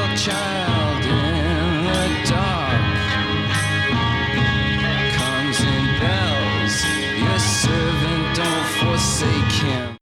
your child in the dark. Comes in bells, your servant, don't forsake him.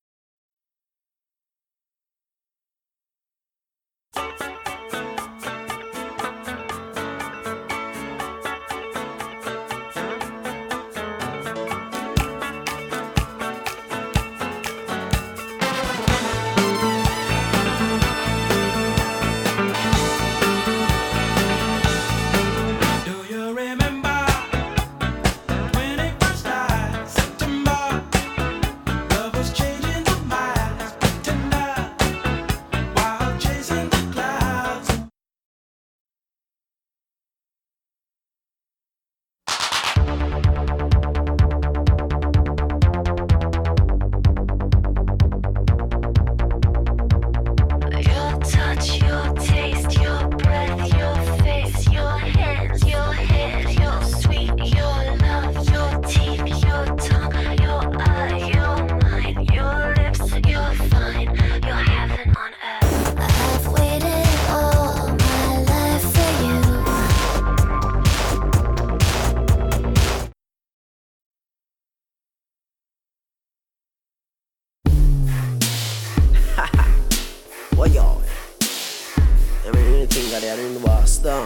What y'all? I mean, anything that they're in the Boston.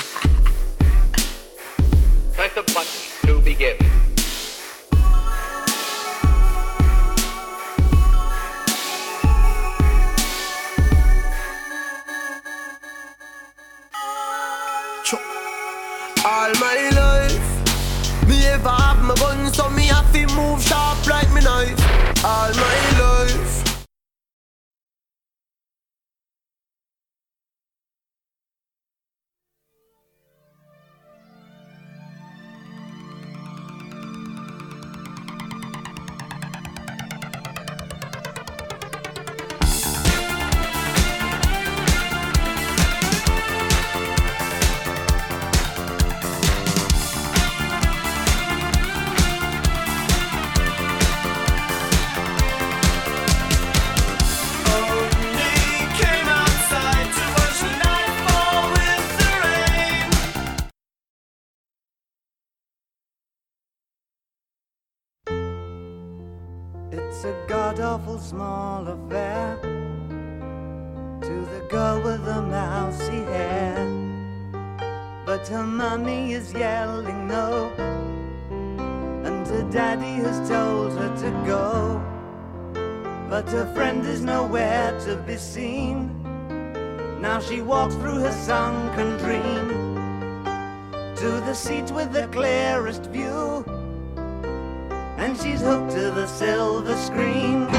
Press the button to begin. All my life, me ever have my gun, so me have to move sharp like me knife. All my life. It's a god-awful small affair to the girl with the mousy hair, but her mummy is yelling no, and her daddy has told her to go, but her friend is nowhere to be seen. Now she walks through her sunken dream to the seat with the clearest view, and she's hooked to the silver screen.